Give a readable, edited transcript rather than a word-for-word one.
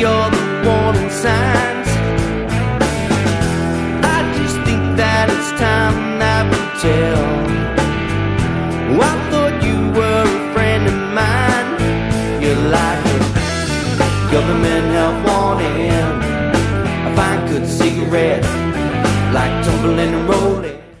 all the warning signs. I just think that it's time I will tell. Oh, I thought you were a friend of mine. You're like a government help warning, a fine good cigarette, like tumbling and rolling.